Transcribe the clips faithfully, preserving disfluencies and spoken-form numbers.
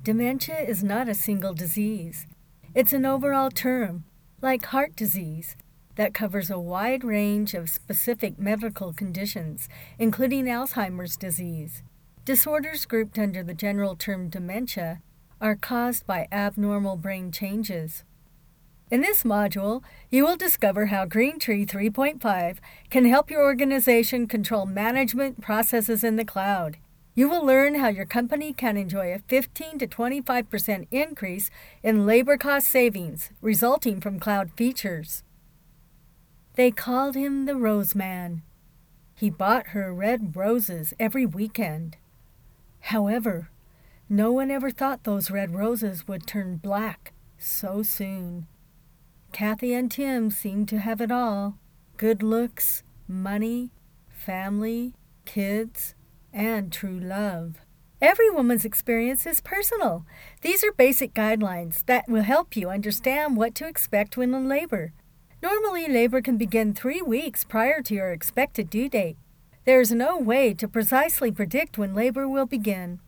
Dementia is not a single disease. It's an overall term, like heart disease, that covers a wide range of specific medical conditions, including Alzheimer's disease. Disorders grouped under the general term dementia are caused by abnormal brain changes. In this module, you will discover how Greentree three point five can help your organization control management processes in the cloud. You will learn how your company can enjoy a fifteen to twenty-five percent increase in labor cost savings resulting from cloud features. They called him the Rose Man. He bought her red roses every weekend. However, no one ever thought those red roses would turn black so soon. Kathy and Tim seemed to have it all: good looks, money, family, kids, and true love. Every woman's experience is personal. These are basic guidelines that will help you understand what to expect when in labor. Normally, labor can begin three weeks prior to your expected due date. There is no way to precisely predict when labor will begin.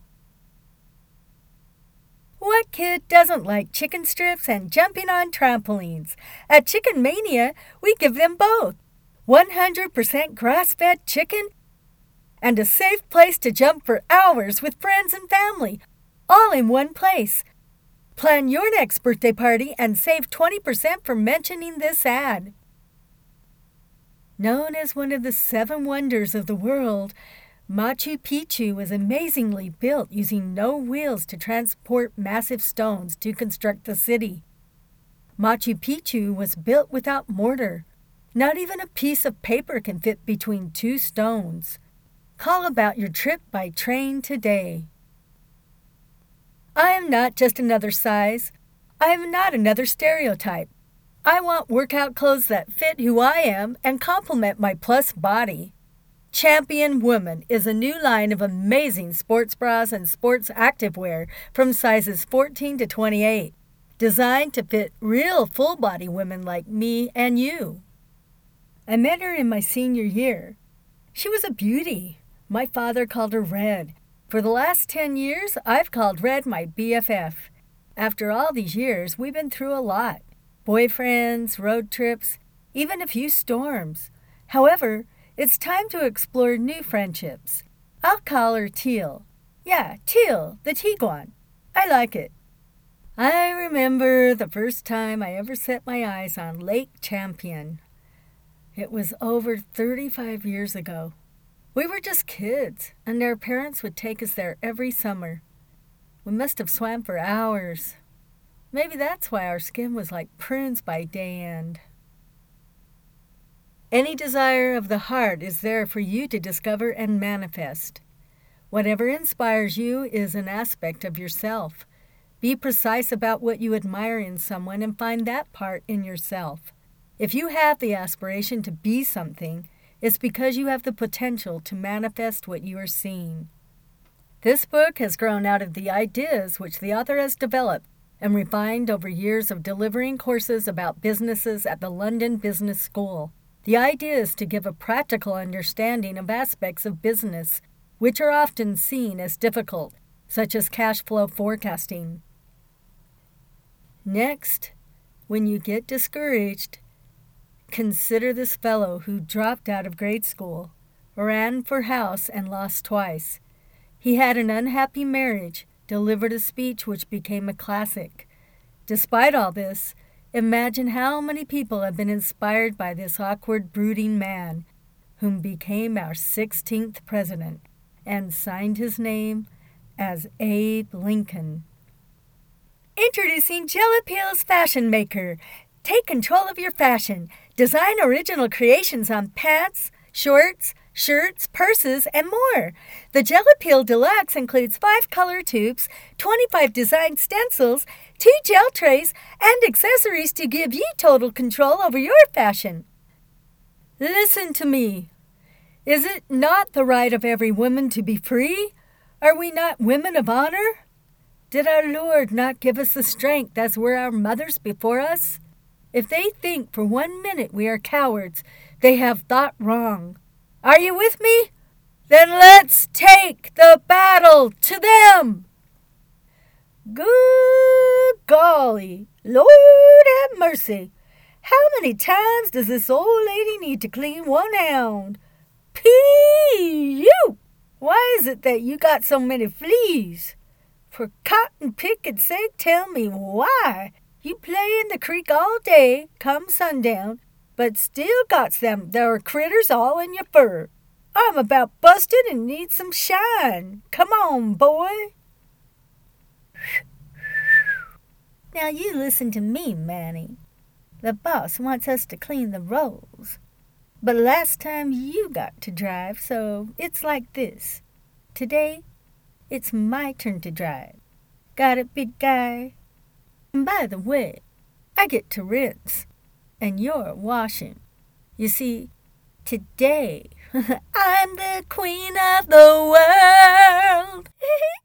What kid doesn't like chicken strips and jumping on trampolines? At Chicken Mania, we give them both. one hundred percent grass-fed chicken and a safe place to jump for hours with friends and family, all in one place. Plan your next birthday party and save twenty percent for mentioning this ad. Known as one of the seven wonders of the world, Machu Picchu was amazingly built using no wheels to transport massive stones to construct the city. Machu Picchu was built without mortar. Not even a piece of paper can fit between two stones. Call about your trip by train today. I am not just another size. I am not another stereotype. I want workout clothes that fit who I am and complement my plus body. Champion Woman is a new line of amazing sports bras and sports activewear from sizes fourteen to twenty-eight, designed to fit real full-body women like me and you. I met her in my senior year. She was a beauty. My father called her Red. For the last ten years, I've called Red my B F F. After all these years, we've been through a lot. Boyfriends, road trips, even a few storms. However, it's time to explore new friendships. I'll call her Teal. Yeah, Teal, the Tiguan. I like it. I remember the first time I ever set my eyes on Lake Champion. It was over thirty-five years ago. We were just kids, and our parents would take us there every summer. We must have swam for hours. Maybe that's why our skin was like prunes by day end. Any desire of the heart is there for you to discover and manifest. Whatever inspires you is an aspect of yourself. Be precise about what you admire in someone and find that part in yourself. If you have the aspiration to be something, it's because you have the potential to manifest what you are seeing. This book has grown out of the ideas which the author has developed and refined over years of delivering courses about businesses at the London Business School. The idea is to give a practical understanding of aspects of business, which are often seen as difficult, such as cash flow forecasting. Next, when you get discouraged, consider this fellow who dropped out of grade school, ran for House and lost twice. He had an unhappy marriage, delivered a speech which became a classic. Despite all this, imagine how many people have been inspired by this awkward, brooding man, whom became our sixteenth president and signed his name as Abe Lincoln. Introducing Gel Appeals Fashion Maker. Take control of your fashion. Design original creations on pants, shorts, shirts, purses, and more. The Gel Appeal Deluxe includes five color tubes, twenty-five design stencils, two gel trays, and accessories to give you total control over your fashion. Listen to me. Is it not the right of every woman to be free? Are we not women of honor? Did our Lord not give us the strength as were our mothers before us? If they think for one minute we are cowards, they have thought wrong. Are you with me? Then let's take the battle to them! Good golly, Lord have mercy. How many times does this old lady need to clean one hound? Pee-you! Why is it that you got so many fleas? For cotton pickin's sake, tell me why. You play in the creek all day, come sundown, but still got them there critters all in your fur. I'm about busted and need some shine. Come on, boy. Now you listen to me, Manny. The boss wants us to clean the rolls. But last time you got to drive, so it's like this. Today, it's my turn to drive. Got it, big guy? And by the way, I get to rinse, and you're washing. You see, today, I'm the queen of the world.